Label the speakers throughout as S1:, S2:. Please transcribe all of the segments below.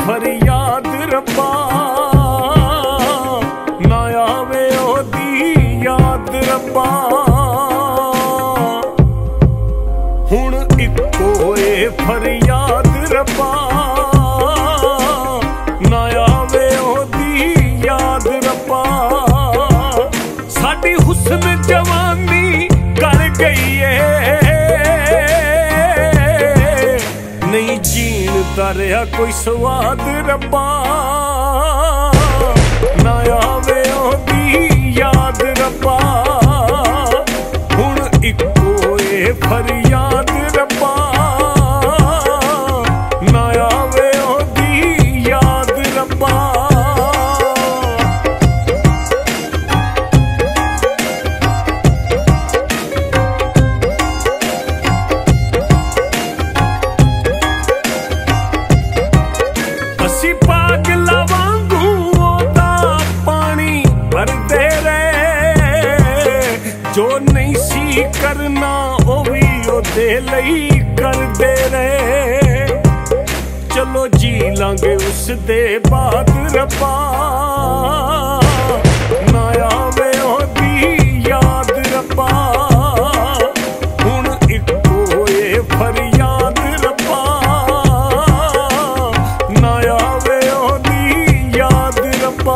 S1: फरियाद रब्बा, ना आवे ओदी याद रब्बा। हुण इक्को ए फरियाद रब्बा, ना आवे ओदी याद रब्बा। साडी हुस्न जवानी कर गई है, नहीं जीण दा रहा कोई स्वाद रब्बा, ना आवे ओदी याद रब्बा। हुण इक्को ए फरियाद रब्बा, ना आवे ओदी याद रब्बा। पागला वांगू ओदा पानी भरदे रहे, जो नहीं सी करना ओ भी ओदे लई करदे रहे। चलो जी लांगे उस दे बाद रब्बा, ना आवे ओदी याद रब्बा। हुण इक्को ए फरियाद रब्बा, ना आवे ओदी याद रब्बा।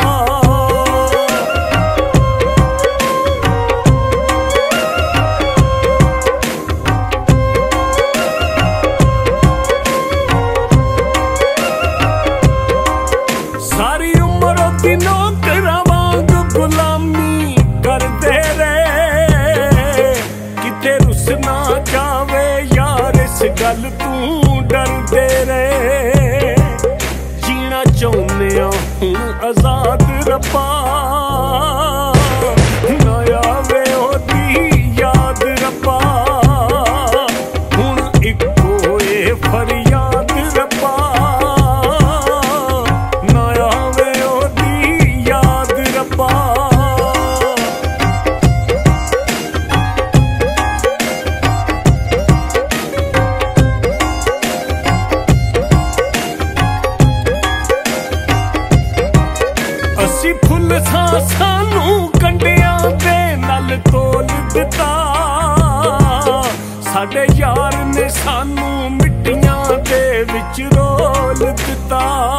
S1: सारी उम्र ओदी नौकरां वांग गुलामी करदे रहे, किते रुस ना जावे यार इस गल तू डरदे रहे। जीना चाहुंदे आ हुण आजाद रब्बा, ना आवे ओदी याद रब्बा। हुण इक्को ए फरियाद रब्बा, ना आवे ओदी याद रब्बा। असी फुल सानू कंडियां दे नल तोल दिता, साडे यार ने सानू मिट्टियां दे विच रोल दिता।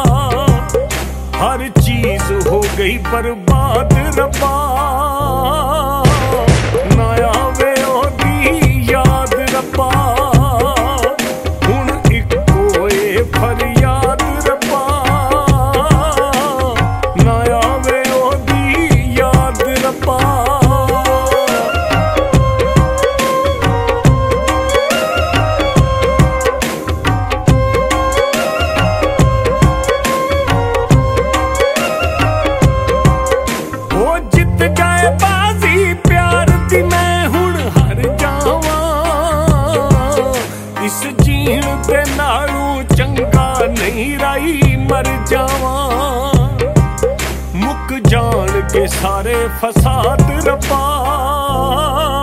S1: हर चीज हो गई बर्बाद रब्बा, ना आवे ओदी याद रब्बा। हुण इक्को ए फरियाद रब्बा, ना आवे ओदी याद रब्बा। ओ जित जाए बाजी प्यार दी मैं हुण हार जावां, इस जीण दे नालों चंगा नहीं राई मर जावां। मुक जान के सारे फसाद रब्बा,